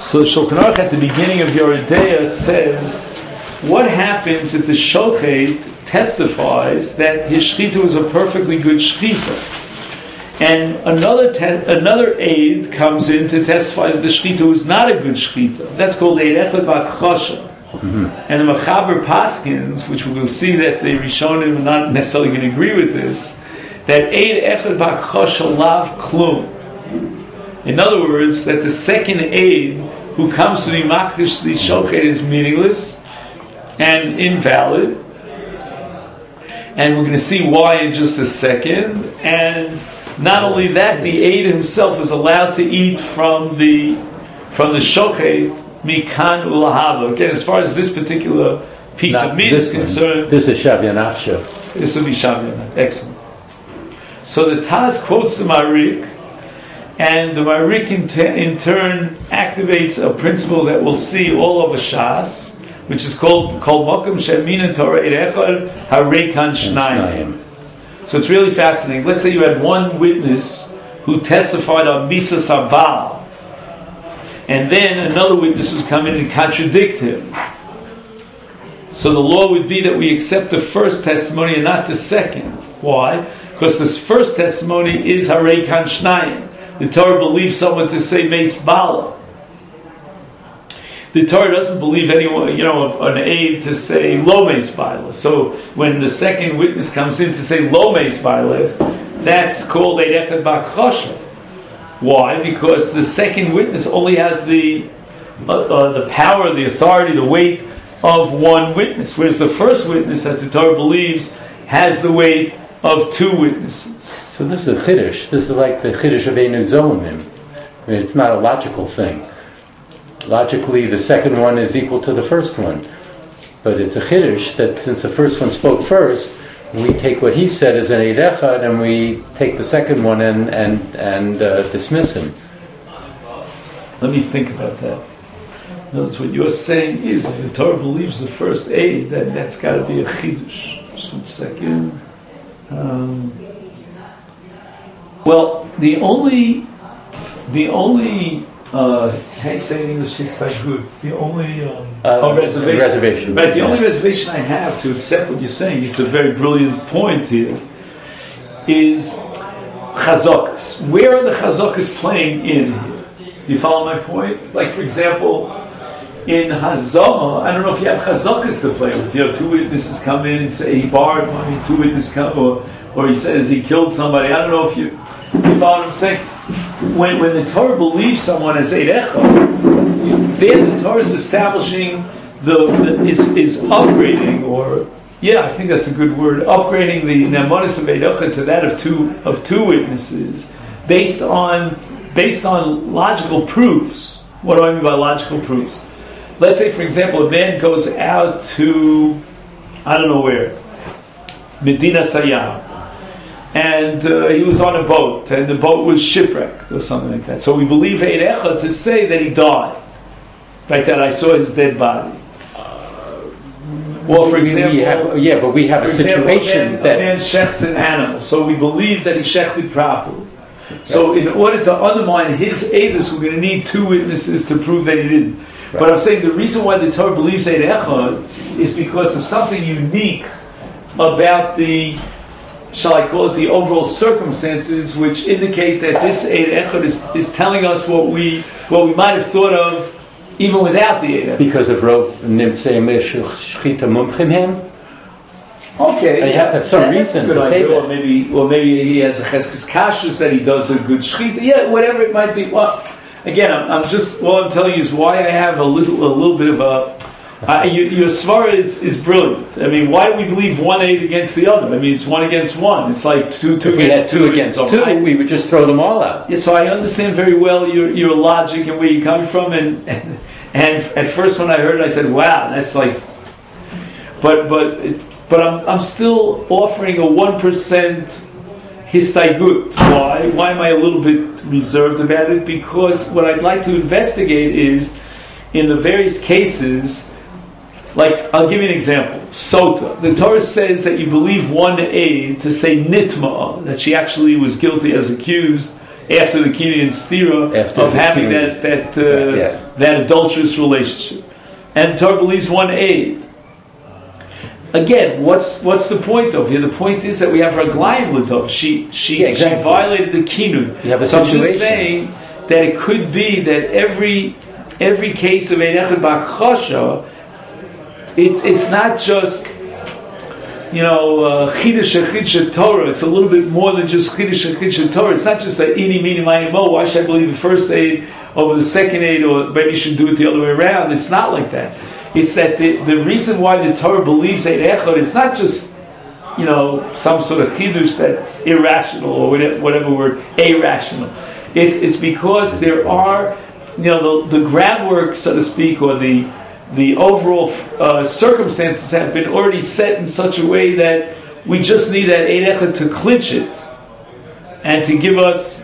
So the Shulchan Aruch at the beginning of Yoredeya says, what happens if the Shochet testifies that his Shechita was a perfectly good Shechita? And another aid comes in to testify that the Shechita was not a good Shechita. That's called Eid Echad B'Chosha. And the Mechaber Paskins, which we will see that the Rishonim are not necessarily going to agree with this, that Eid Echad B'Chosha Lav Klum. In other words, that the second aid who comes to the Makdish, the Shochet, is meaningless and invalid. And we're going to see why in just a second. And not only that, the aid himself is allowed to eat from the Shochet, Mikan Ulahava. Again, as far as this particular piece of meat is concerned, this is Shavyanachsha. This will be Shavyanach. Excellent. So the Taz quotes the Marik, and the Marik in turn activates a principle that we'll see all over Shas, which is called Kol Mokum Shemin Torah Echad Harekan Shnayim. So it's really fascinating. Let's say you had one witness who testified on Misa Sabal, and then another witness was come in and contradict him. So the law would be that we accept the first testimony and not the second. Why? Because this first testimony is Harei Kan Shnayim. The Torah believes someone to say Meis Bala. The Torah doesn't believe anyone, an aid to say Lo Meis Bala. So when the second witness comes in to say Lo Meis Bala, that's called Eid Echad B'Chosha. Why? Because the second witness only has the power, the authority, the weight of one witness, whereas the first witness that the Torah believes has the weight of two witnesses. So this is a Chiddush. This is like the Chiddush of Einu Zomim. I mean, it's not a logical thing. Logically, the second one is equal to the first one. But it's a Chiddush that since the first one spoke first, we take what he said as an Eid Echad and we take the second one and dismiss him. Let me think about that. In other words, what you're saying is if the Torah believes the first aid, then that's got to be a Chiddush. Just 1 second. Well, the only how you say in English, good. The only reservation. Right, the only reservation I have to accept what you're saying, it's a very brilliant point here, is Chazakas. Where are the Chazakas playing in here? Do you follow my point? Like, for example, in Hazama, I don't know if you have Chazakas to play with. Two witnesses come in and say he barred, two witnesses come, or he says he killed somebody. I don't know if you follow what I'm saying. When the Torah believes someone as Eid Echad, then the Torah is establishing is upgrading, or I think that's a good word, upgrading the Nemanis of Eid Echad to that of two witnesses, based on logical proofs. What do I mean by logical proofs? Let's say, for example, a man goes out to, I don't know where, Medina Sayyam, and he was on a boat, and the boat was shipwrecked or something like that. So we believe Eid Echad to say that he died, like that I saw his dead body. Well, for example, but we have a situation that a man shechts an animal, so we believe that he shechted properly. Right. So in order to undermine his eidus, we're going to need two witnesses to prove that he didn't. Right. But I'm saying the reason why the Torah believes Eid Echad is because of something unique about the, shall I call it, the overall circumstances, which indicate that this Eid Echad is telling us what we might have thought of even without the Eid Echad. Because of Rov Nimtzei Shchita Mumchim him? Okay, you have to have some reason to say that. Or maybe he has a cheskes kashrus that he does a good shchita. Yeah, whatever it might be. Well, again, I'm just, all I'm telling you is why I have a little bit of a. Your svara is brilliant. I mean, why do we believe one aid against the other? I mean, it's one against one. It's like two if we had two against two, we would just throw them all out. Yeah, so I understand very well your logic and where you're coming from, and at first when I heard it, I said, "Wow, that's like." But I'm still offering a 1% histaigut. Why? Why am I a little bit reserved about it? Because what I'd like to investigate is in the various cases. Like, I'll give you an example. Sota. The Torah says that you believe one aid to say nitma, that she actually was guilty as accused after the Kinyan Stira of having that adulterous relationship. And the Torah believes one aid. Again, what's the point of here? The point is that we have Raglayim L'Tov. She violated the Kinun. So I'm just saying that it could be that every case of Ein Echad B'Achasha, it's not just Chidush Torah. It's a little bit more than just Chidush Torah. It's not just that Ini Mini Mayim Mo. Why should I believe the first aid over the second aid, or maybe you should do it the other way around? It's not like that. It's that the reason why the Torah believes Ein Echad is not just some sort of chidush that's irrational or whatever word, irrational. It's because there are the groundwork, so to speak, or the overall circumstances have been already set in such a way that we just need that Ein Echad to clinch it and to give us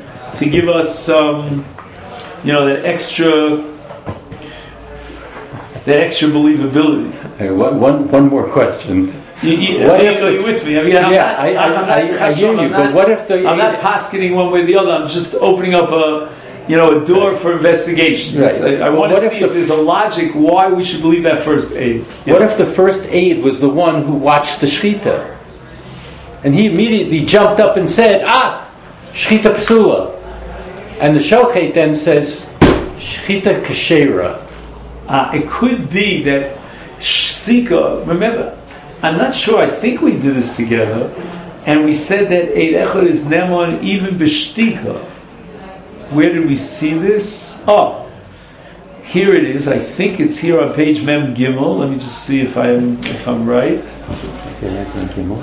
that extra believability. One more question. Are you with me? I hear you. But what if I'm not posketing one way or the other. I'm just opening up a door for investigation. Right. I want to see if there's a logic why we should believe that first aid. What if the first aid was the one who watched the shechita, and he immediately jumped up and said, shechita psula, and the shochet then says, shechita kashera. It could be that Sika, remember, I'm not sure, I think we did this together, and we said that Ein Echad is Nemon even B'Shtika. Where did we see this? Here it is. I think it's here on page Mem Gimel. Let me just see if I'm right. Okay, Mem Gimel.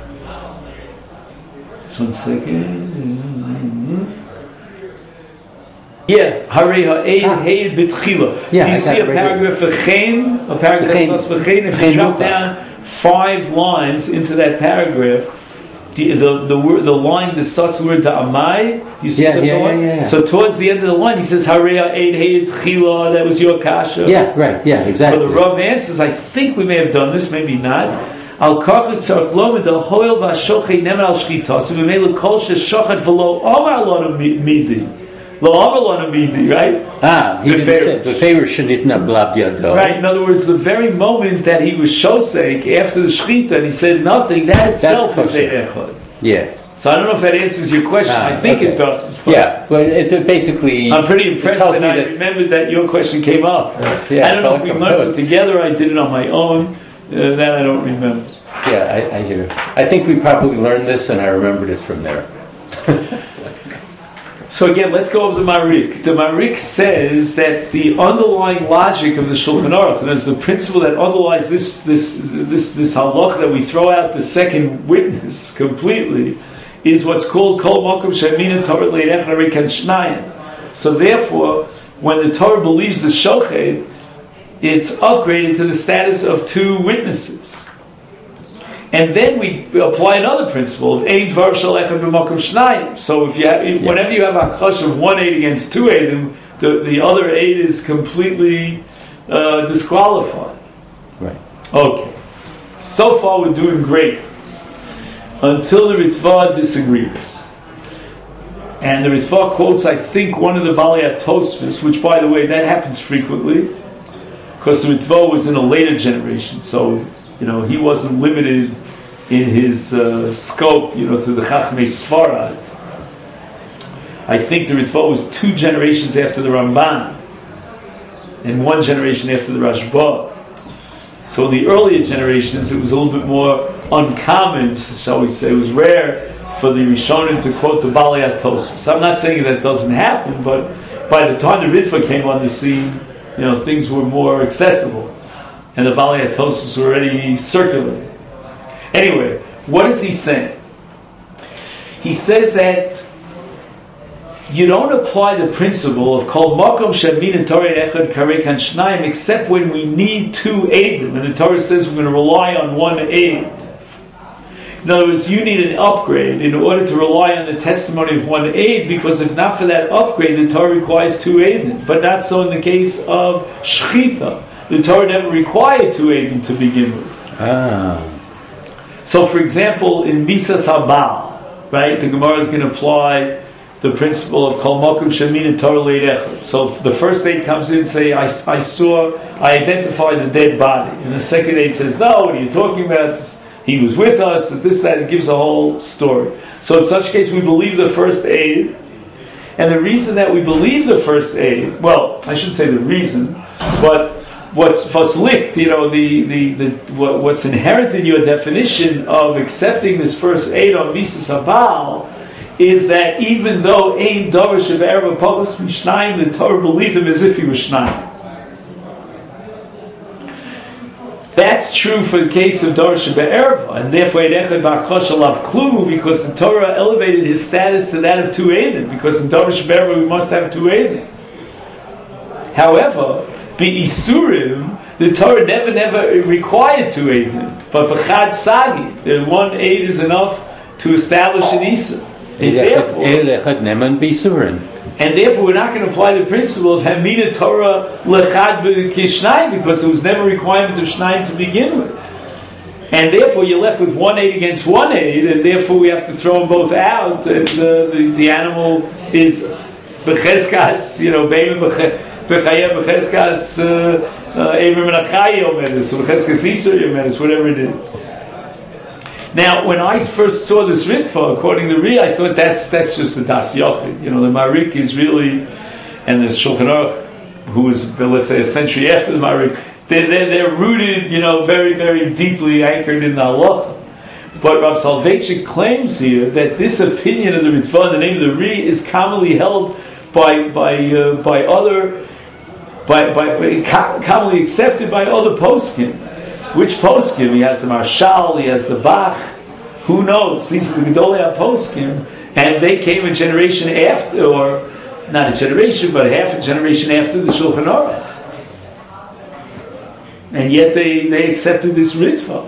Just 1 second. Yeah, Harei Ha'eid Heid B'Tchila. Do you see a paragraph for Chen? A paragraph that starts for Chen. If you drop down 5 lines into that paragraph, the line that starts the word Da'amai, you see such a line? Yeah. So towards the end of the line, he says Harei Ha'eid Heid B'Tchila. That was your kasha. Yeah, right. Yeah, exactly. So the Rav answers, I think we may have done this, maybe not. Al kachet tzarich lomid al hoil v'ashochet nemen al shchitas v'mele kol sheshochet v'lo omar lonu midi. Right? He didn't say the favor shouldn't have blabbed yado. Right. In other words, the very moment that he was shosek after the shechita and he said nothing, that itself is Ein Echad. Yeah. So I don't know if that answers your question. I think it does. Yeah, but it basically. I'm pretty impressed that I remembered that your question came up. I don't know if we learned it together. I did it on my own. That I don't remember. Yeah, I hear. I think we probably learned this, and I remembered it from there. So again, let's go over the Marik. The Marik says that the underlying logic of the Shulchan Aruch, and there's the principle that underlies this halach that we throw out the second witness completely, is what's called Kol Makom She'amina Torah Le'Ein Echad Harei Kan Shnayim. So therefore, when the Torah believes the Shochet, it's upgraded to the status of 2 witnesses. And then we apply another principle of Ein Dvar Shel Echad B'Makom Shnayim. So whenever you have a chash of 1 aid against 2 aid, the other aid is completely disqualified. Right. Okay. So far we're doing great. Until the Ritva disagrees. And the Ritva quotes, I think, one of the Balei HaTosfos, which, by the way, that happens frequently, because the Ritva was in a later generation, so he wasn't limited in his scope, to the Chachmei Sfarad. I think the Ritva was 2 generations after the Ramban, and 1 generation after the Rashba. So in the earlier generations, it was a little bit more uncommon, shall we say. It was rare for the Rishonim to quote the Balei HaTosfos. So I'm not saying that doesn't happen, but by the time the Ritva came on the scene, things were more accessible. And the Balei HaTosfos were already circulating. Anyway, what is he saying? He says that you don't apply the principle of Kol Makom She'amina Torah Echad Harei Kan Shnayim except when we need 2 aidim. And the Torah says we're going to rely on 1 aid. In other words, you need an upgrade in order to rely on the testimony of 1 aid, because if not for that upgrade, the Torah requires 2 aidim. But not so in the case of Shechita. The Torah never required 2 aidim to begin with. So, for example, in Misas Habal, right, the Gemara is going to apply the principle of Kol Mokum Shemin Torah Leidechad. So the first aid comes in and say, I identified the dead body. And the second aid says, no, what are you talking about? He was with us, and this, that. It gives a whole story. So in such case, we believe the first aid. And the reason that we believe the first aid, well, I shouldn't say the reason, but what's faslikt, what's inherent in your definition of accepting this first aid on Mises Habal is that even though Ein Dorish of Erev Apollos Mishnayim, the Torah believed him as if he was Shnayim. That's true for the case of Dorish of Erev, and therefore Echad Ba'Chosh Alav Klu, because the Torah elevated his status to that of two Eidim, because in Dorish of Erev we must have two Eidim. However, Isurim, the Torah never required two Eidim, but B'chad Sagi, the one Eid is enough to establish an Isur. And therefore we're not going to apply the principle of Hamina Torah Lechad Kishnayim, because there was never a requirement of Shnayim to begin with. And therefore you're left with one aid against one aid, and therefore we have to throw them both out, and the animal is Becheskas, Beim Bechayem Becheskas Evrim Menachai Yomedes, or Becheskas Isur Yomedes, whatever it is. Now, when I first saw this Ritva, according to Ri, I thought that's just the Das Yochid. The Marik is really, and the Shulchan Aruch, who is, let's say, a century after the Marik, they're rooted, very, very deeply anchored in the halacha. But Rav Soloveitchik claims here that this opinion of the Ritva, in the name of the Ri, is commonly held commonly accepted by other poskim. Which poskim? He has the Marshal, he has the Bach. Who knows? These are the Gedolei poskim, and they came a generation after, or not a generation, but half a generation after the Shulchan Aruch. And yet they accepted this Ritva.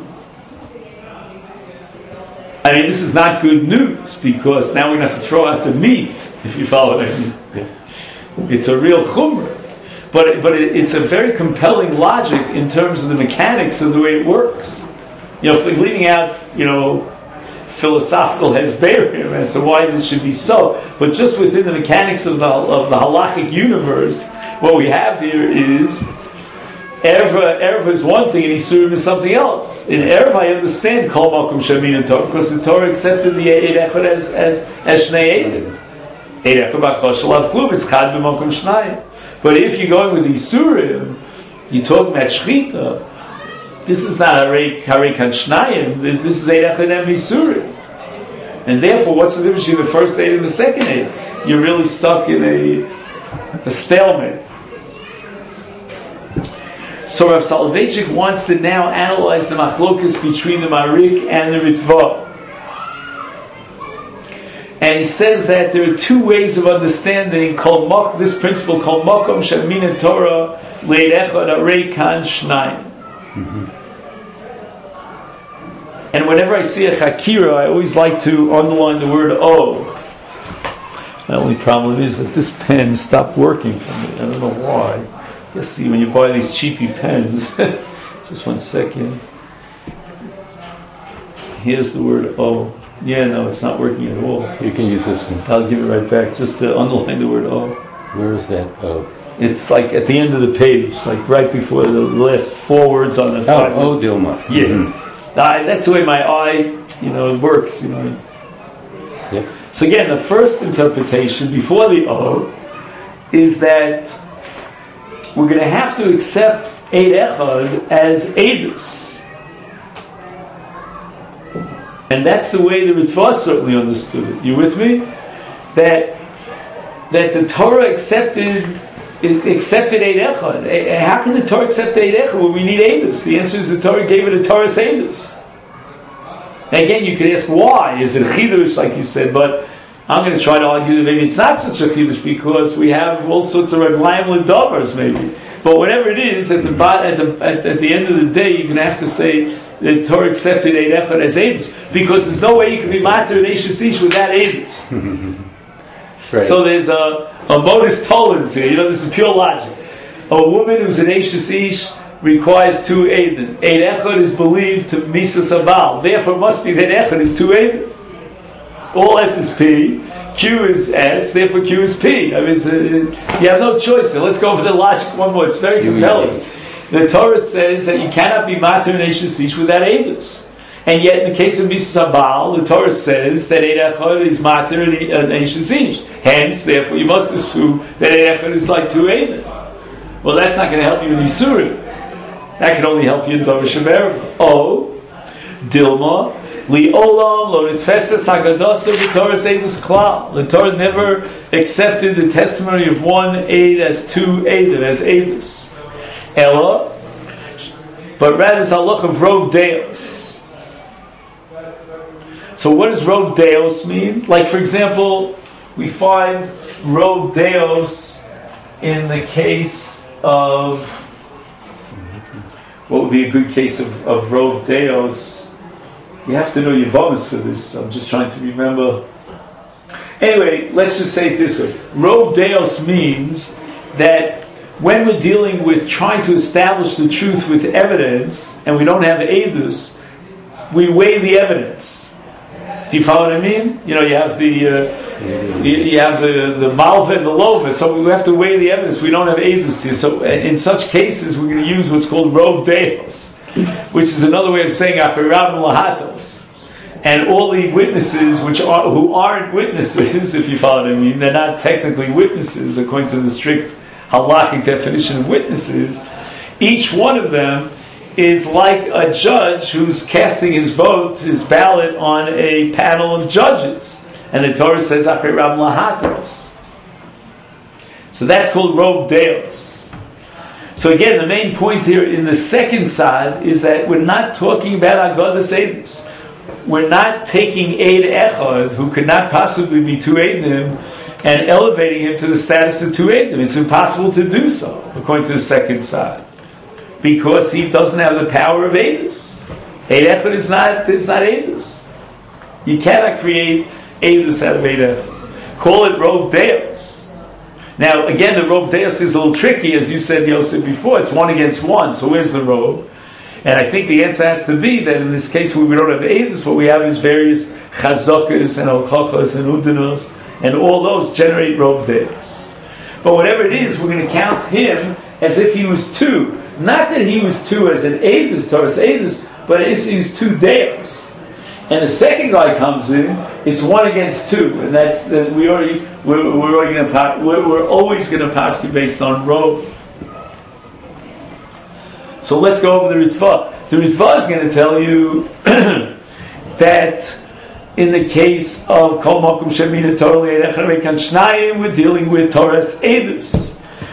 I mean, this is not good news, because now we're going to have to throw out the meat, if you follow what I mean. It's a real chumrah. But it's a very compelling logic in terms of the mechanics of the way it works. Leaving out, philosophical hesberim as to why this should be so. But just within the mechanics of the halachic universe, what we have here is Erev is one thing and Isurim is something else. In Erev I understand Kol Makom Shemin Torah, because the Torah accepted the Eid Echad as Shnei Eidim. Eid Echad Ba'Chosh Alav Klum, it's Chad B'Makom Shnayim. But if you're going with Isurim, you're talking about Shechita, this is not Harei Kan Shnayim, this is Eid Echad and Isurim. And therefore, what's the difference between the first aid and the second aid? You're really stuck in a stalemate. So Rav Soloveitchik wants to now analyze the machlokas between the Marik and the Ritva. And he says that there are two ways of understanding this principle, Kol Makom Shemin Torah Leid Echad Harei Kan Shnayim. And whenever I see a Chakira, I always like to underline the word O. The only problem is that this pen stopped working for me. I don't know why. You see, when you buy these cheapy pens, just 1 second. Here's the word O. Yeah, no, it's not working at all. You can use this one. I'll give it right back, just to underline the word O. Where is that O? It's like at the end of the page, like right before the last 4 words on the page. Oh, Dilma. Yeah. Mm-hmm. That's the way my eye, works, Yep. So again, the first interpretation before the O is that we're going to have to accept Eid Echad as Eidus. And that's the way the Ritva certainly understood it. You with me? That the Torah accepted Eid Echad. How can the Torah accept Eid Echad when we need Eidus? The answer is the Torah gave it a Torah's Eidus. And again, you could ask why. Is it a Chidush, like you said? But I'm going to try to argue that maybe it's not such a Chidush, because we have all sorts of Reglaim L'Davars, maybe. But whatever it is, at the end of the day, you're going to have to say the Torah accepted Eid Echad as Eidus, because there's no way you can be matter an Eish Ish without Eidus. Right. So there's a modus tollens here. This is pure logic. A woman who's an Eish Ish requires 2 Eidim. Eid Echad is believed to Misas Abal. Therefore, it must be that Echad is 2 Eidim. All SSP. Q is S, therefore Q is P. I mean, you have no choice. So let's go over the logic one more. It's very compelling. The Torah says that you cannot be matir an eishes ish without edus. And yet, in the case of Misas Habal, the Torah says that Eid Echad is matir an eishes ish. Hence, therefore, you must assume that Eid Echad is like two Eidim. Well, that's not going to help you in Yisurim. That can only help you in Dorish America. Oh, Dilma, Li Olam, Lo Nitfestes Hagadosa, the Torah Eidus Klal. The Torah never accepted the testimony of one Eid as two Eidim, as Eidus. Ella, but rather it's halach of Rov Deos. So what does Rov Deos mean? Like, for example, we find Rov Deos in the case of, what would be a good case of Rov Deos? You have to know Yevamis for this. I'm just trying to remember. Anyway, let's just say it this way. Rov Deos means that when we're dealing with trying to establish the truth with evidence, and we don't have edus, we weigh the evidence. Do you follow what I mean? You know, you have the malva and the lova, so we have to weigh the evidence. We don't have edus here. So in such cases, we're going to use what's called Rov Deos, which is another way of saying Acherab Lahatos. And all the witnesses who aren't witnesses, if you follow what I mean, they're not technically witnesses according to the strict halachic definition of witnesses. Each one of them is like a judge who's casting his vote, his ballot, on a panel of judges. And the Torah says, Acherab Lahatos. So that's called Rov Deos. So again, the main point here in the second side is that we're not talking about Agadas Eidos. We're not taking Eid Echad, who could not possibly be two Eidim, and elevating him to the status of two Eidim. It's impossible to do so, according to the second side. Because he doesn't have the power of Eidos. Eid Echad is not Eidos. You cannot create Eidos out of Eid Echad. Call it Rov Deos. Now, again, the Rov Deos is a little tricky, as you said, Yosef, before. It's one against one, so where's the Rov? And I think the answer has to be that in this case where we don't have Eidos, what we have is various Chazokas and Olchachas and Udanos, and all those generate Rov Deos. But whatever it is, we're going to count him as if he was two. Not that he was two as an Eidos, Taurus Eidos, but as he was two Deos. And the second guy comes in, it's one against two, and that's we're always going to pass you based on Rov. So let's go over the Ritva. The Ritva is going to tell you that in the case of Kol Makom Shemina Torah Le'erech Shnayim, we're dealing with Taurus Eidos.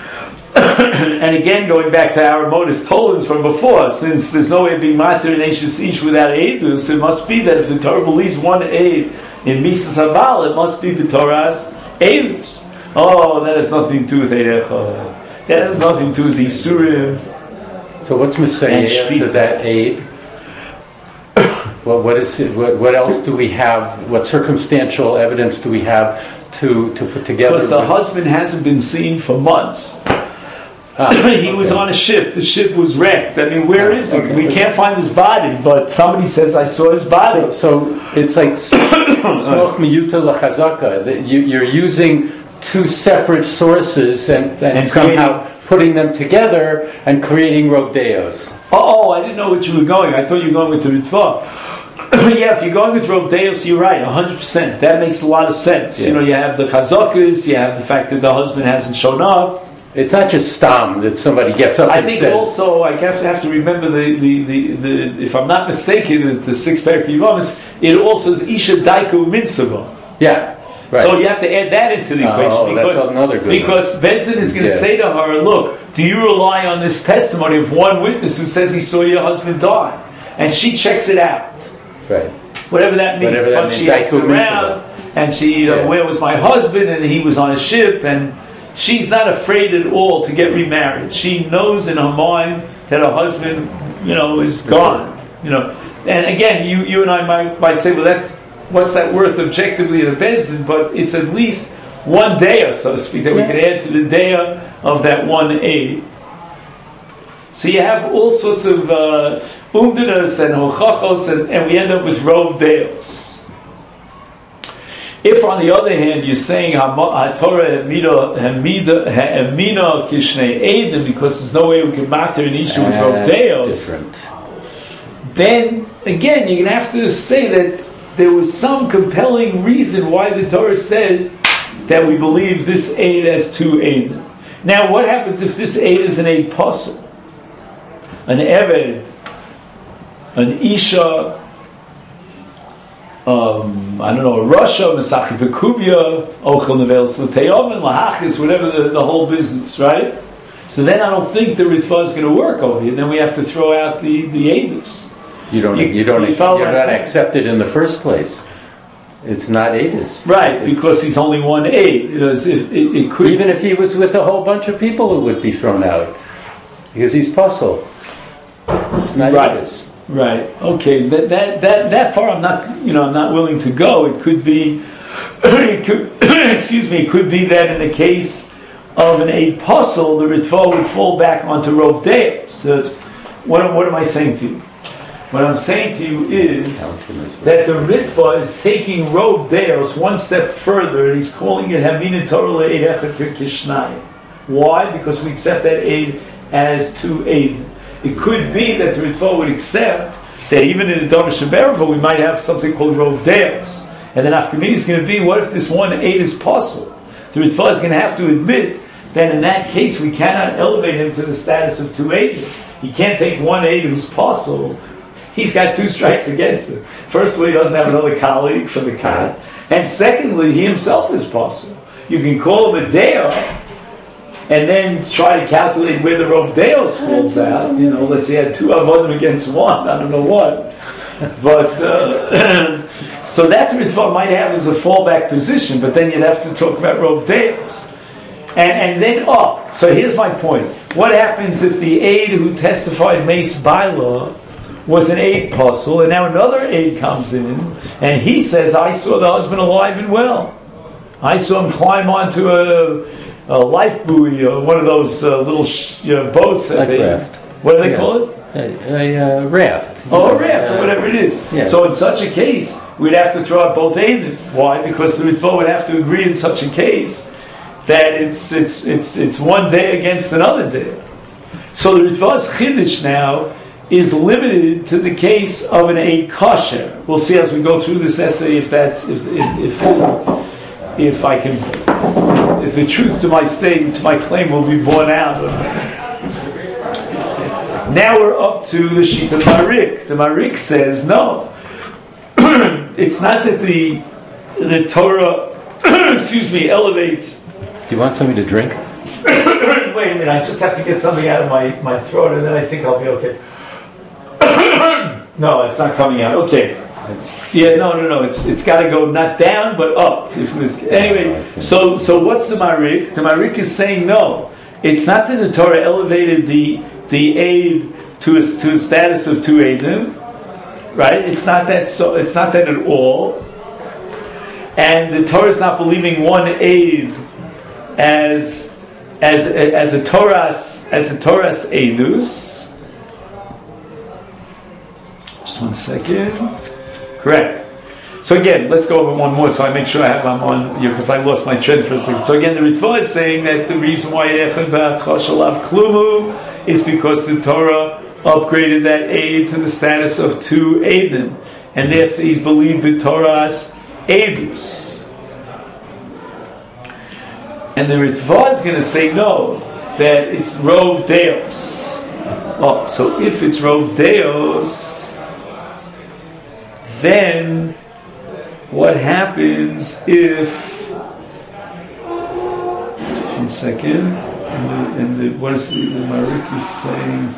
And again, going back to our modus tollens from before, since there's no way of being matir and eishes ish without Eidus, it must be that if the Torah believes one Eid in Misas Habal, it must be the Torah's Eidus. Oh, that has nothing to do with Eid Echad. That has nothing to do with Yisurim. So what's Messiah to that Eid? Well, what is it? What else do we have? What circumstantial evidence do we have to put together? Because the husband hasn't been seen for months. He was on a ship. The ship was wrecked. I mean, where is he? Okay. We can't find his body, but somebody says, I saw his body. So it's like Smoch Miyuta Lachazaka. You're using two separate sources and somehow putting them together and creating Rov Deos. Oh, I didn't know what you were going. I thought you were going with the Ritva. Yeah, if you're going with Rov Deos, you're right, 100%. That makes a lot of sense. Yeah. You know, you have the Chazakas, you have the fact that the husband hasn't shown up. It's not just stam that somebody gets up and says. I think also I have to remember the if I'm not mistaken, the 6 Perek Yevamis, it also is Isha Daiku Mitzvah. Yeah, right. So you have to add that into the equation that's another good because Bezdin is going to say to her, "Look, do you rely on this testimony of one witness who says he saw your husband die?" And she checks it out. Right. Whatever that means. But she asks around, and she, where was my husband? And he was on a ship, and she's not afraid at all to get remarried. She knows in her mind that her husband, is gone. And again, you and I might say, well, what's that worth objectively at a Bezdin? But it's at least one day, so to speak, that we can add to the day of that one aid. So you have all sorts of umdinas and hochachos, and we end up with Rov Deos. If, on the other hand, you're saying Torah Hemina Kishnei Eidim, because there's no way we can matter an issue with Rov Deos, different. Then again you're going to have to say that there was some compelling reason why the Torah said that we believe this Eid as two Eidim. Now, what happens if this Eid is an Eid Pasul, an Eved, an Isha? I don't know, Russia, Masachik Bekubia, Ochel Nevel Sluteyom, and Lahachis, whatever the whole business, right? So then I don't think the Ritva is going to work over here. Then we have to throw out the Eidus. You're not accepted in the first place. It's not Eidus. Right, because he's only one Eid. It could, even if he was with a whole bunch of people, it would be thrown out. Because he's puzzled. It's not Eidus. Right. Okay. That far, I'm not willing to go. It could be, it could be that in the case of an Eid Pasul, the Ritva would fall back onto Rov Deos. So, what am I saying to you? What I'm saying to you is that the Ritva is taking Rov Deos one step further, and he's calling it Hamina Torah Le'eid Echad Kishnai. Why? Because we accept that Eid as two Eid. It could be that the Ritva would accept that even in the Dvar Sheberva we might have something called Rov Deos. And then after me is going to be, what if this one Eid is Pasul? The Ritva is going to have to admit that in that case we cannot elevate him to the status of two Eidim. He can't take one Eid who's Pasul. He's got two strikes against him. First of all, he doesn't have another colleague for the Khan. And secondly, he himself is Pasul. You can call him a Deo, and then try to calculate where the Rov Deos falls out. Let's say he had two Avodim against one. I don't know what. But, so that Ritva might have as a fallback position, but then you'd have to talk about Rov Deos. And then, so here's my point. What happens if the aide who testified Meis Baila was an aide Pasul, and now another aide comes in, and he says, I saw the husband alive and well. I saw him climb onto a life buoy, or one of those little boats. Raft. What do they call it? A raft. Oh, a raft, or whatever it is. Yeah. So in such a case, we'd have to throw out both aids. Why? Because the Ritva would have to agree in such a case that it's one day against another day. So the Ritva's Chiddush now is limited to the case of an Eid Kosher. We'll see as we go through this essay if the truth to my statement, to my claim, will be borne out. Now we're up to the Shita Marik. The Marik says no. It's not that the Torah, elevates. Do you want something to drink? Wait a minute, I just have to get something out of my throat, and then I think I'll be okay. No, it's not coming out. Okay. Yeah, no. It's got to go not down but up. Anyway, so what's the Marik? The Marik is saying no. It's not that the Torah elevated the aid to a status of two aidim, right? It's not that. So it's not that at all. And the Torah is not believing one aid as a Torah's eidus. Just 1 second. Correct. So again, let's go over one more so I make sure I'm on here because I lost my trend for a second. So again, the Ritva is saying that the reason why Echad Ba'achashalav Klumu is because the Torah upgraded that aid to the status of two Eidim. And therefore he's believed the Torah's Eidus. And the Ritva is going to say no, that it's Rov Deos. Oh, so if it's Rov Deos, then what happens if 1 second and what is the Marik is saying?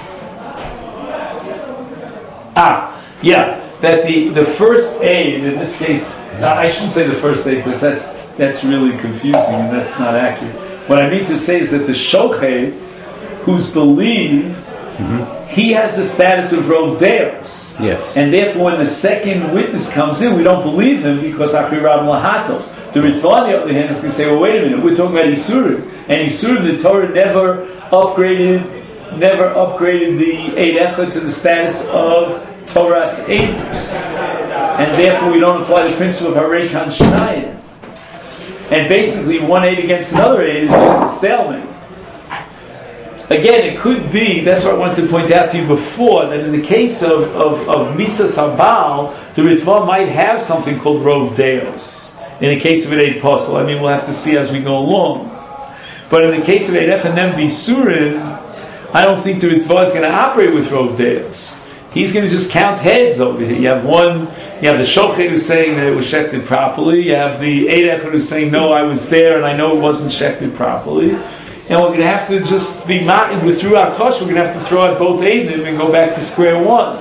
That the first aid in this case, I shouldn't say the first aid because that's really confusing and that's not accurate. What I mean to say is that the Shochet, who's believed, he has the status of Rov Deos. Yes. And therefore, when the second witness comes in, we don't believe him because Achri Rab Lahatos. The Ritva, on the other hand, is going to say, well, wait a minute, we're talking about Isurim. And Isurim, the Torah never upgraded the Eid Echad to the status of Torah's Eidus. and therefore we don't apply the principle of Harei Kan Shnayim. And basically, one aid against another aid is just a stalemate. Again, it could be, that's what I wanted to point out to you before, that in the case of Misas Habal, the Ritva might have something called Rov Deos. In the case of an aid puzzle, I mean, we'll have to see as we go along. But in the case of Eid Echanem Bisurin, I don't think the Ritva is going to operate with Rov Deos. He's going to just count heads over here. You have the Shochet who's saying that it was shechted properly. You have the Eid Echad who's saying, no, I was there and I know it wasn't shechted properly. And we're going to have to just be ma'id with through our kosh. We're going to have to throw out both Eidim and go back to square one.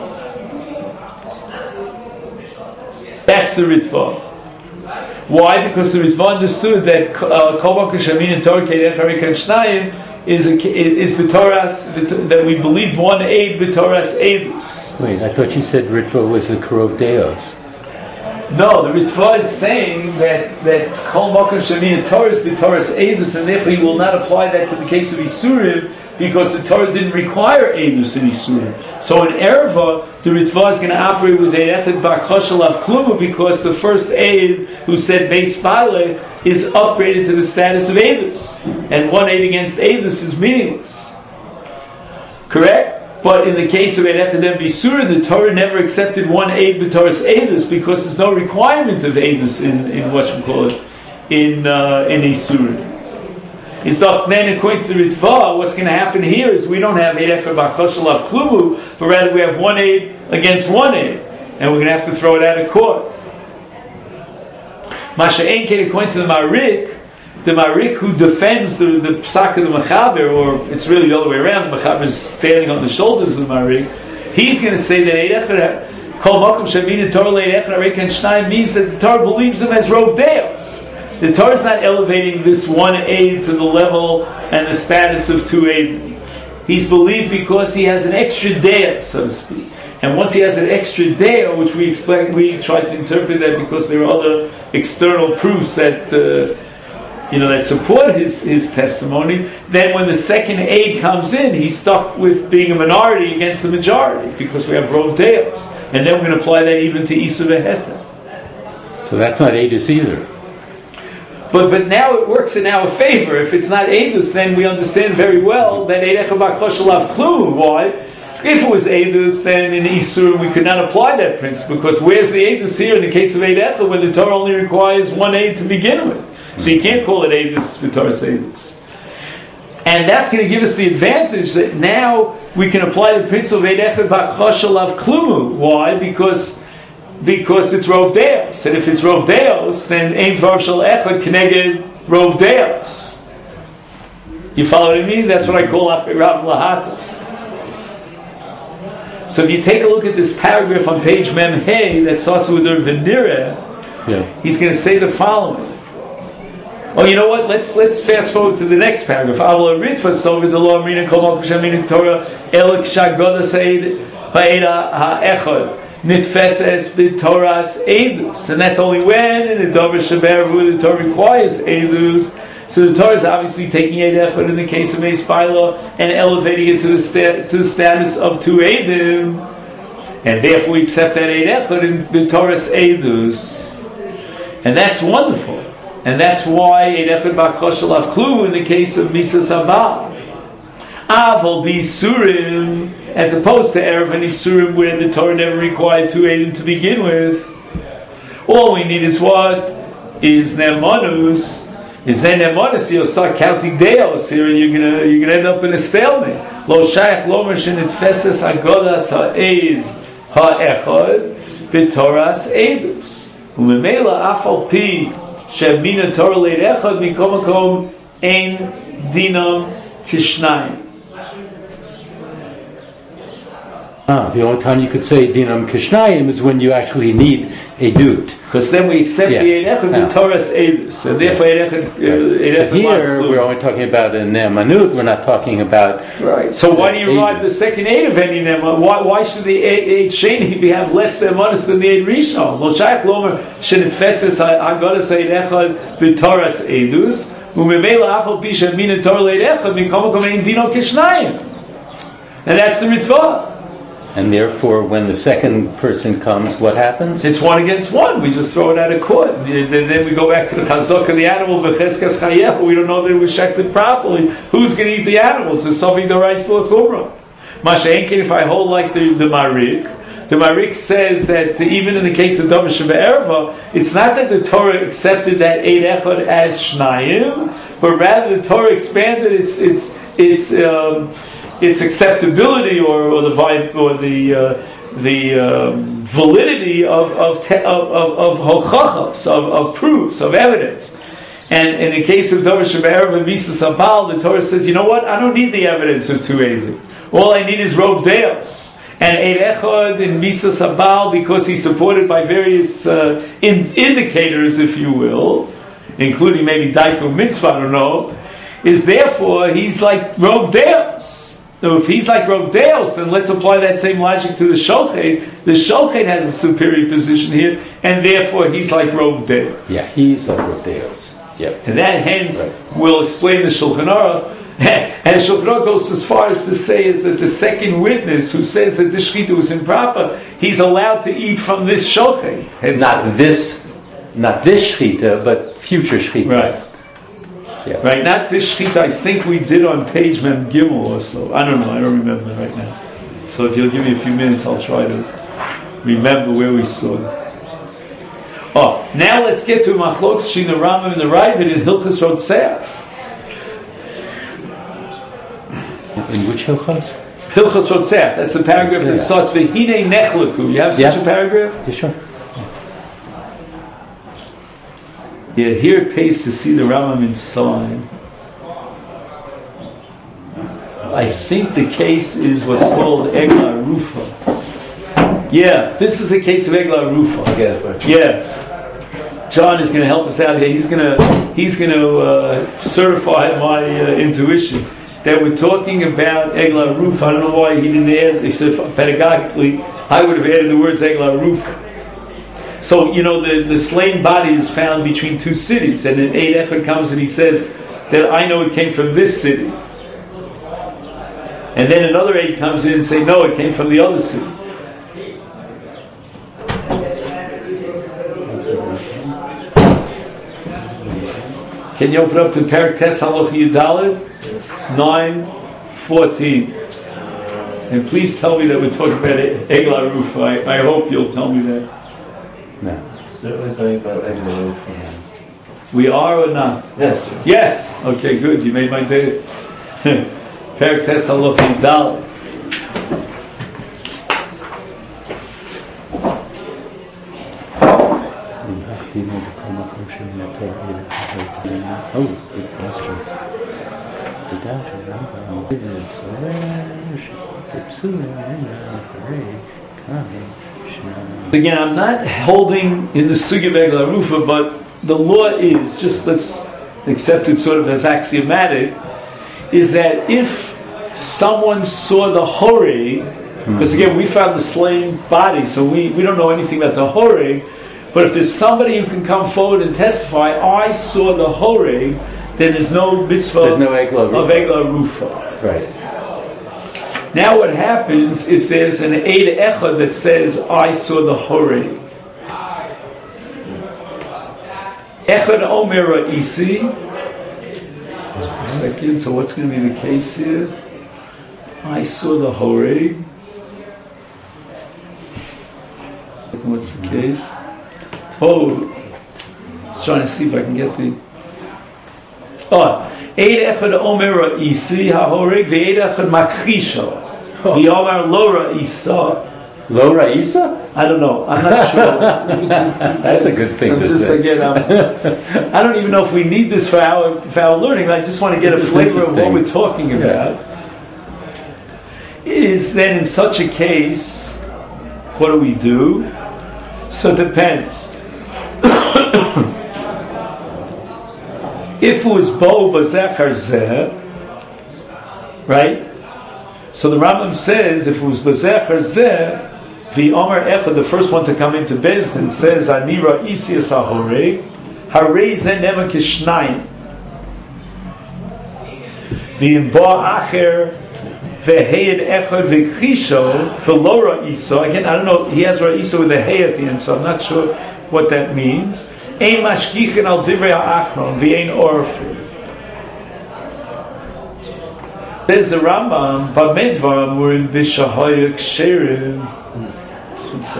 That's the Ritva. Why? Because the Ritva understood that Kol Bakar Shamin and Torah Keidech Harei Kan Shnayim is b'toras, that we believe one aid b'toras edus. Wait, I thought you said Ritva was the Karov Deos. No, the Ritva is saying that Kol Makom Shamin Torah is b'toras edus, and therefore he will not apply that to the case of Isurim because the Torah didn't require edus in Isurim. So in Erva, the Ritva is going to operate with Eid Echad Bar Choshel Av Kluma because the first aid who said Beis Bale is upgraded to the status of edus, and one aid against edus is meaningless. Correct? But in the case of Eid Echad and Bisurim, the Torah never accepted one aid b'toras edus because there's no requirement of edus in what you call it in Isurim. It's not then according to the Ritva. What's going to happen here is we don't have Eid Echad Bar Choshel Av Klumu, but rather we have one aid against one aid, and we're going to have to throw it out of court. Masha Enken, according to the Marik who defends the Psak of the Mechaber, or it's really the other way around, the Mechaber is standing on the shoulders of the Marik, he's going to say that Eid Echad Kol Makom Shamin and Torah Eid Echad Harei Kan Shnayim means that the Torah believes him as Rov Deos. The Torah is not elevating this one aid to the level and the status of two aid. He's believed because he has an extra deo, so to speak. And once he has an extra deo, which we try to interpret that because there are other external proofs that that support his testimony. Then when the second aid comes in, he's stuck with being a minority against the majority because we have Rov Deos, and then we're going to apply that even to Isa Veheta. So that's not edus either. But now it works in our favor. If it's not edus, then we understand very well that Eid Echad Bar Choshel Av Klum. Why? If it was edus, then in Isur we could not apply that principle because where's the edus here in the case of Eid Echad when the Torah only requires one aid to begin with? So you can't call it edus b'toras edus. And that's going to give us the advantage that now we can apply the principle of Eid Echad Bar Choshel Av Klum. Why? Because it's Rov Deos. And if it's Rov Deos, then Ein Dvar Shel Echad Keneged Rov Deos. You follow what I mean? That's what I call Rav Lahatas. So if you take a look at this paragraph on page Mem Hey that starts with the Venira, he's going to say the following. Oh, you know what? Let's fast forward to the next paragraph. Avol Ritva Sover the law Amrina Kol Makom Shamin Torah El Kshagoda Seid Ha'eda Ha'echad Nitfeses B'toras Edus, and that's only when in the Dover Shaber who the Torah requires Edus. So the Torah is obviously taking Eid Echad in the case of Beis Bala and elevating it to the status of two Eidim, and therefore we accept that Eid Echad in B'toras Edus, and that's wonderful. And that's why Eid Echad Bar Choshel Av Klum in the case of Misas Habal. Avol Bisurim, as opposed to Erev and Isurim where the Torah never required two Eidim to begin with. All we need is what? Is Ne'emanus. Is then Ne'emanus, you'll start counting Deos here and you're gonna end up in a stalemate. Lo Shayach Lomer Shenitfeses Agodas Ha'ed Ha'echad B'toras Edus. U'memela Afal Pi Shemina Torah Leid Echad Mikom Makom Ein Dinam Kishnayim. The only time you could say Dinam Kishnayim is when you actually need a dut. Because then we accept the Eid Echad the Torah's Edus. And therefore Eid Echad here we're only talking about a Ne'emanut, we're not talking about... Right. So why do you write the second Eid of any Ne'emanut? Why should the Eid Sheni have less Ne'emanus than the Eid Rishon? Lo Shayach Lomer Shenitfeses Agodas Eid Echad B'toras Edus U'memela Afal Pi Shemina Torah Leid Echad Mikom Makom Ein Dino Kishnayim. And that's the Ritva. And therefore, when the second person comes, what happens? It's 1 against 1. We just throw it out of court. Then we go back to the chazak of the animal. We don't know that it was shechted properly. Who's going to eat the animal? It's something the rice l'chumrah. Masha'enkin, if I hold like the Marik. The Marik says that even in the case of Davar Shebe'erva, it's not that the Torah accepted that Eid Echad as Shnayim, but rather the Torah expanded its acceptability or the validity of hochachos, of proofs, of evidence. And in the case of Davar Shebe'erva and Misas Habal, the Torah says, you know what? I don't need the evidence of two Eidim. All I need is Rov Deos. And Eid Echad in Misas Habal, because he's supported by various indicators, if you will, including maybe Daiku Mitzvah, I don't know, is therefore he's like Rov Deos. So if he's like Rov Deos, then let's apply that same logic to the Shochet. The Shochet has a superior position here, and therefore he's like Rov Deos. Yeah, he's like Rov Deos. Yep. And that hence will explain the Shulchan Aruch. And Shulchan Aruch goes as far as to say is that the second witness who says that this shechita was improper, he's allowed to eat from this shochet. Not this shechita, but future shechita. Right. Yeah. Right. Not this shechita. I think we did on page Mem Gimel or so. I don't know. I don't remember right now. So if you'll give me a few minutes, I'll try to remember where we saw it. Oh, now let's get to Machlokes Shina Rambam and the Ravid in Hilchos Rotzeach. In which Hilchos? Hilchos Rotzeach. That's the paragraph that starts V'hinei Nechleku. You have such a paragraph? Yeah, sure. Yeah, here it pays to see the Rambam inside. I think the case is what's called Egla Rufa. Yeah, this is a case of Egla Rufa. Yeah. John is going to help us out here. He's going to certify my intuition that we're talking about Egla Rufa. I don't know why he didn't add. He said pedagogically, I would have added the words Egla Rufa. So the slain body is found between two cities, and then Eid Echad comes and he says that I know it came from this city, and then another Eid comes in and say no, it came from the other city. Can you open up to Perek Tes Halacha Yudalid 9:14? And please tell me that we're talking about Egla Rufa. I hope you'll tell me that. No. Certainly talking about Egla Rufa. We are or not? Yes. Yes. Okay, good. You made my day. Perek Tes Halacha Yudalid. Oh, good question. Again, I'm not holding in the Sugya of Egla Rufa, but the law is, just let's accept it sort of as axiomatic, is that if someone saw the Horeg, because again, we found the slain body, so we don't know anything about the Horeg, but if there's somebody who can come forward and testify, I saw the Horeg, then there's no mitzvah of Egla Rufa. Right. Now what happens if there's an Eid Echad that says, I saw the Horeg? Echad Omer Ra'isi. Second, so what's going to be the case here? I saw the Horeg. What's the case? Oh, I was trying to see if I can get the... Eid Echad Omer Ra'isi HaHoreg Ve'eid Echad Makchisha V'Yomar Lo Ra'isa. Lo Ra'isa? I don't know. I'm not sure. That's a good thing to say. Again, I don't even know if we need this for our learning. I just want to get a flavor of what we're talking about. Is then in such a case, what do we do? So it depends. If it was Bo B'Zechar Zeh, right? So the Rambam says, if it was B'Zechar Zeh, the Omer Echad, the first one to come into Beis Din, says, Ani Ra'isi as HaHoreg, Harei Zeh Nema Kishnayim. The Imba Acher v'heyed echad v'chisho v'lo ra'isa. Again, I don't know. He has ra'isa with a hey at the end, so I'm not sure what that means. Ein mashgichin al divrei ha'achron v'ein orfer. Says the Rambam, Bamedvar Amurim B'Shahaya Ksherim. Just 1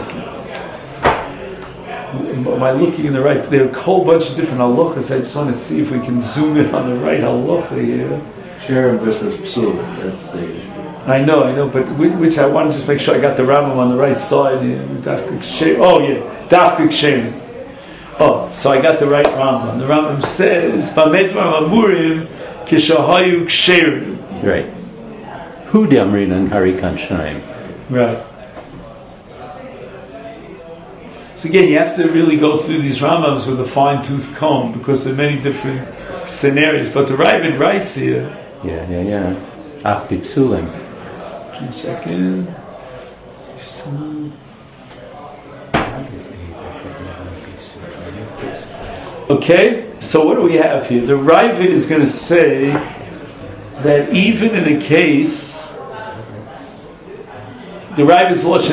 second. Am I looking in the right? There are a whole bunch of different halachas. I just want to see if we can zoom in on the right halacha here. Ksherim versus Psul. That's the issue. I know, but which I want to just make sure I got the Rambam on the right side here. Dafka Ksherim. Oh yeah, Dafka Ksherim. Oh, so I got the right Rambam. The Rambam says, Bamedvar Amurim Kishahayu Ksherim. Right. Hu damrin and harikan shnayim. Right. So again, you have to really go through these Rambams with a fine-tooth comb because there are many different scenarios. But the Ravid writes here. Yeah. Ach bipsulim. 1 second. Okay, so what do we have here? The Ravid is going to say that even in a case, the Ravid's lashon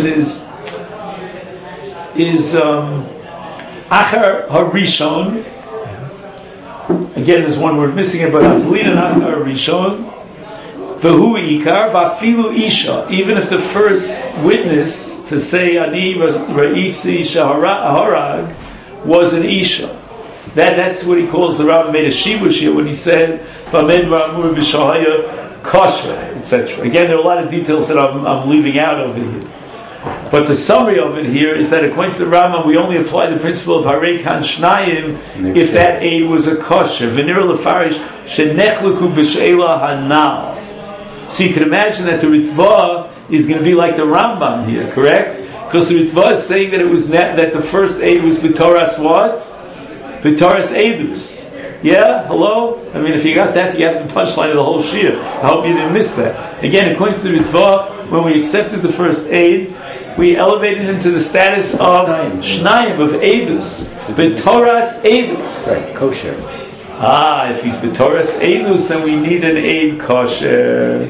is achar harishon. Again, there's one word missing it, but azlin and achar harishon. V'hu ikar v'afilu isha. Even if the first witness to say ani ra'isi shaharag was an isha. That's what he calls the Rambam made a shibush here when he said Bamedvar Amur B'Shahaya Kosher, etc. Again, there are a lot of details that I'm leaving out over here. But the summary of it here is that according to the Rambam, we only apply the principle of Harei Kan Shnayim if that aid was a kosher. V'nir lefarish shenechleku b'sheila hanal. So you can imagine that the Ritva is going to be like the Rambam here, correct? Because the Ritva is saying that it was that the first aid was B'toras what? B'toras Eidus. Yeah? Hello? I mean, if you got that, you have the punchline of the whole Shir. I hope you didn't miss that. Again, according to the Ritva, when we accepted the first aid, we elevated him to the status of Shnayim, of Eidus. B'toras Eidus. Right, kosher. If he's B'toras Eidus, then we need an aid kosher.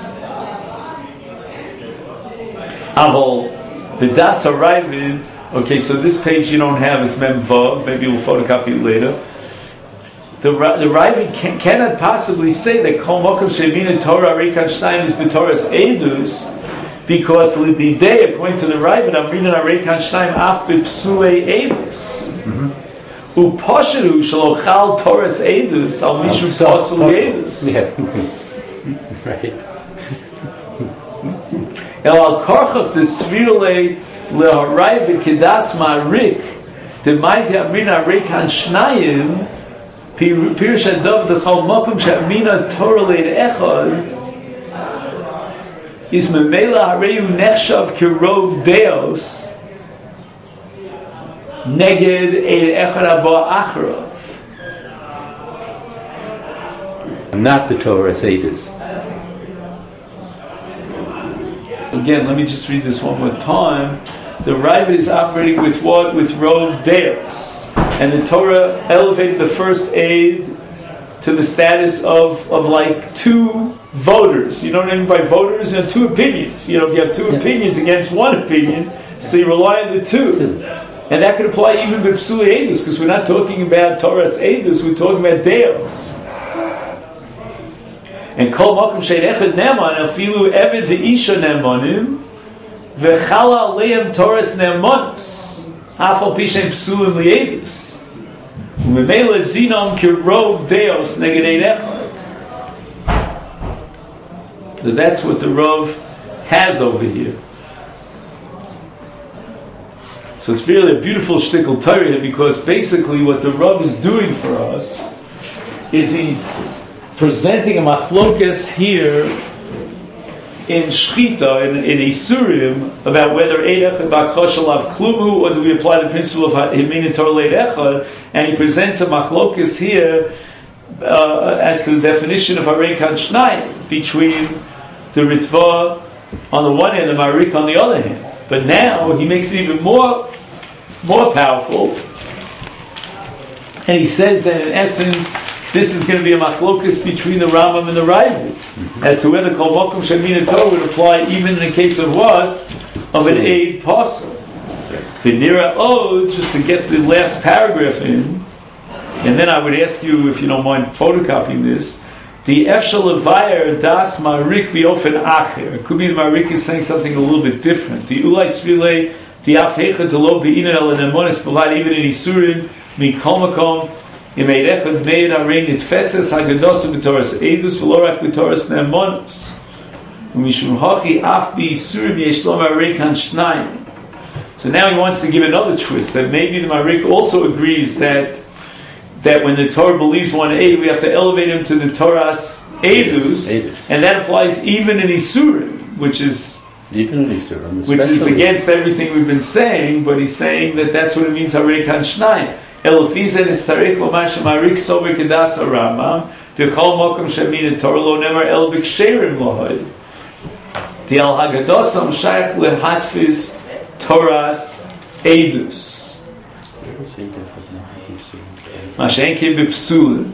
Avol, B'das Aravid. Okay, so this page you don't have, it's Mem Vav. Maybe we'll photocopy it later. The Ravid cannot possibly say that Kol Mokum Shemina Torah Reikan Shnayim is B'toras Eidus, because L'didei, according to the Ravid, Amrina Reikan Shnayim Af B'psulei Eidus. Upashiru Shalochal Toras Eidus Al Mishu Pasul Eidus. Right. El Al Korchach T'Svirle Leharai V'Kedas Ma'arik D'Maiti Amrina Reikan Shnayim Pirush Adav D'Chal Mokum She'amina Torah Leid Echad Is Memela Hareyu Nechshav Kirov Deos Neged Eid Echad Abba Acharav. Not the Torah Eidus. Again, let me just read this one more time. The Ravid is operating with what? With Rov Deos. And the Torah elevated the first aid to the status of like two voters. You know what I mean by voters? You have two opinions. You know, if you have two opinions against one opinion, so you rely on the two. And that could apply even to Psuli Eidus, because we're not talking about Torah's Eidus, we're talking about Deos. And Kol Mokum She'ed Echad Neman, Afilu Eved V'Isha Nemanim, V'Chala Aleim Torah's Nemanus, Afal Pishem Psulim Li'Eidus. U'Memela Dinom Kirov Deos Neged Eid Echad. So that's what the Rav has over here. So it's really a beautiful shtickle Torah here, because basically what the Rav is doing for us is he's presenting a machlokas here in Shchita, in Isurim, about whether Eid Echad B'Choshel Av Klumu, or do we apply the principle of Himin Torah Eid Echad, and he presents a machlokas here as to the definition of Harei Kan Shnayim, between the Ritva on the one hand and the Marik on the other hand. But now he makes it even more powerful, and he says that in essence this is going to be a machlokus between the Rambam and the Ravid as to whether kol mokum shemin Torah would apply even in the case of what? Of an aid pasuk. V'nira od, just to get the last paragraph in, and then I would ask you, if you don't mind photocopying this, the Efshel Levayer das Marik biofen acher. It could be the Marik is saying something a little bit different. The Ulai Svile, the Afhecha to lo be'inan el enemonis b'lad even in Isurin, mikol makom, im eirechad meir arein itfeses hagadosu b'toras edus v'lorak b'toras nemonis. Mishum hachi af b'Isurim yesh lo Marik han shnayim. So now he wants to give another twist, that maybe the Marik also agrees that when the Torah believes one aid, we have to elevate him to the Torah's edus, and that applies even in Isurim, which is against everything we've been saying, but he's saying that that's what it means, Harei Kan Shnayim. Elofizet is Tarek Lomar Shemarik Sober Kedas Arama, Tichol Mokum Shamin Torah Lo Nemar El Biksherim Lohod. The Al Hagadosam Shaykh Lehatfiz Torah's edus. Mashenke b'psulin.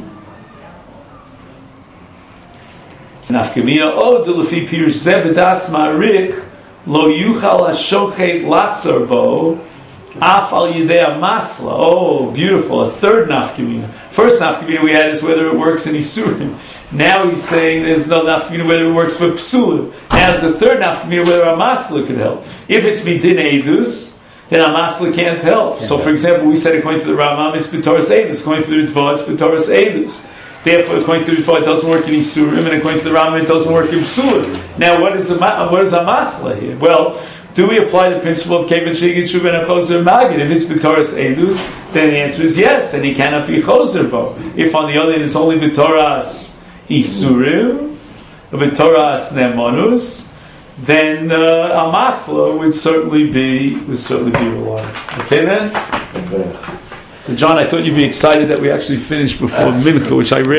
Nafkamina od lefi pirush zeh b'das marik lo yuchal hashochet latzar bo af al yidei masla. Oh, beautiful! A third nafkamina. First nafkamina we had is whether it works in Isurim. Now he's saying there's no nafkamina whether it works for psulim. Now there's a third nafkamina whether a masla could help. If it's midin edus, then Amasla can't help. So, for example, we said according to the Rambam, it's B'Toras Eidus. According to the Ritva, it's B'Toras Eidus. Therefore, according to the Ritva, it doesn't work in Isurim, and according to the Rambam, it doesn't work in Psulim. Now, what is Amasla here? Well, do we apply the principle of Kevin Shigit Shuben Choser Magid? If it's B'Toras Eidus, then the answer is yes, and he cannot be Choser Bo. If on the other hand, it's only B'Toras Isurim, B'Toras Nemonus, then Amasla would certainly be reliable. Okay then? So John, I thought you'd be excited that we actually finished before Mincha, which I read.